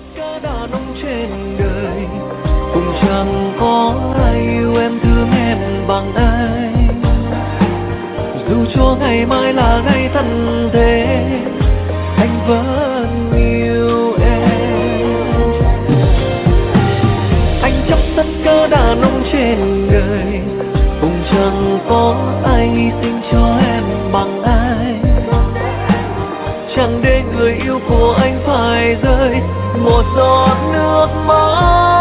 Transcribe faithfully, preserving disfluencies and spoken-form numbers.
cả đàn ông trên đời, cũng chẳng có ai yêu em thương em bằng anh. Dù cho ngày mai là ngày tận thế, anh vẫn yêu em. Anh chấp tất cả đàn ông trên đời, cũng chẳng có ai hy sinh cho em bằng anh. Chẳng để người yêu của anh phải rơi một giọt nước mắt.